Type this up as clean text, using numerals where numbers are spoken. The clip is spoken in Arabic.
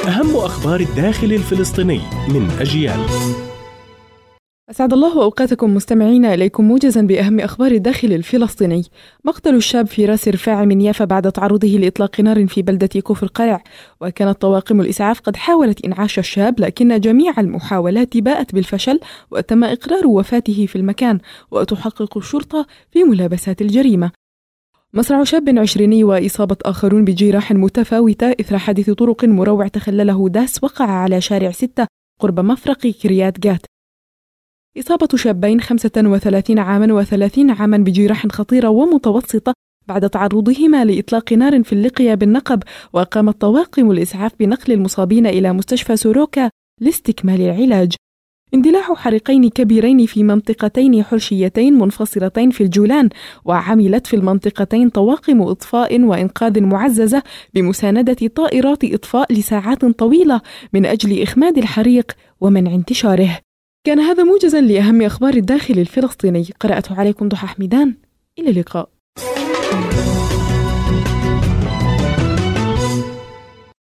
أهم أخبار الداخل الفلسطيني من أجيال. أسعد الله أوقاتكم مستمعين، إليكم موجزا بأهم أخبار الداخل الفلسطيني. مقتل الشاب في راس رفاع من يافا بعد تعرضه لإطلاق نار في بلدة كفر قرع. وكانت طواقم الإسعاف قد حاولت إنعاش الشاب، لكن جميع المحاولات باءت بالفشل، وتم إقرار وفاته في المكان، وتحقق الشرطة في ملابسات الجريمة. مصرع شاب عشريني وإصابة آخرون بجراح متفاوتة إثر حادث طرق مروع تخلله داس وقع على شارع 6 قرب مفرق كريات جات. إصابة شابين 35 عاما و30 عاما بجراح خطيرة ومتوسطة بعد تعرضهما لإطلاق نار في اللقية بالنقب. وقامت طواقم الإسعاف بنقل المصابين إلى مستشفى سوروكا لاستكمال العلاج. اندلاع حريقين كبيرين في منطقتين حرشيتين منفصلتين في الجولان، وعملت في المنطقتين طواقم إطفاء وإنقاذ معززة بمساندة طائرات إطفاء لساعات طويلة من أجل إخماد الحريق ومنع انتشاره. كان هذا موجزا لأهم أخبار الداخل الفلسطيني، قرأته عليكم ضحى حميدان. إلى اللقاء.